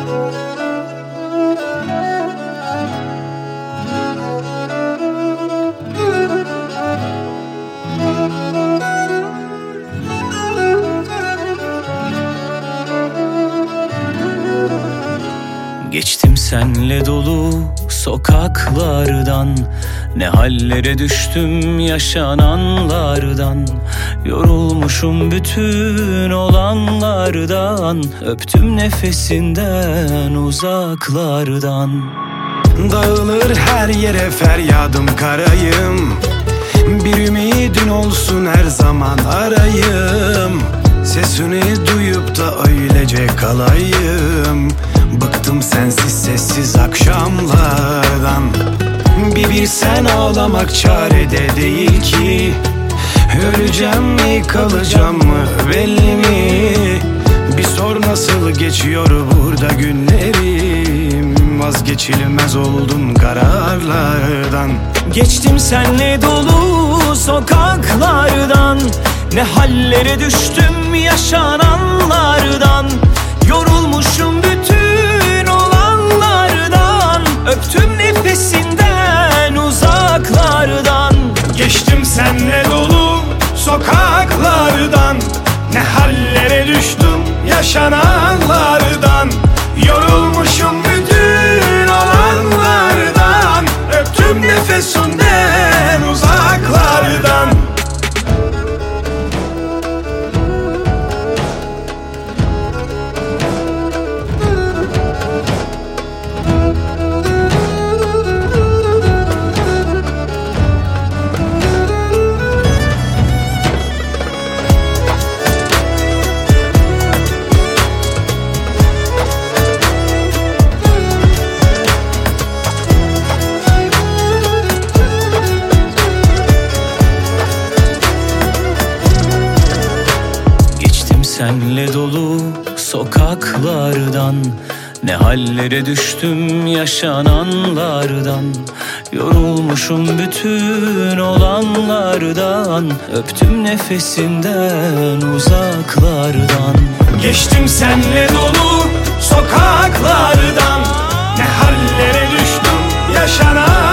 Geçtim senle dolu sokaklardan, ne hallere düştüm yaşananlardan. Yorulmuşum bütün olanlardan, öptüm nefesinden uzaklardan. Dağılır her yere feryadım karayım, bir ümidin olsun her zaman arayım. Sesini duyup da öylece kalayım. Bıktım sensiz sessiz akşamlardan. Bir sen ağlamak çarede değil ki. Öleceğim mi kalacağım mı belli mi? Bir sor nasıl geçiyor burada günlerim. Vazgeçilmez oldum kararlardan. Geçtim senle dolu sokaklardan, ne hallere düştüm yaşananlardan. Yorulmuşum bütün olanlardan, öptüm nefesinden uzaklardan. Geçtim senle dolu sokaklardan, ne hallere düştüm yaşananlardan. Yorulmuşum bütün olanlardan, öptüm nefesinden uzaklardan. Senle dolu sokaklardan, ne hallere düştüm yaşananlardan. Yorulmuşum bütün olanlardan, öptüm nefesinden uzaklardan. Geçtim senle dolu sokaklardan, ne hallere düştüm yaşanan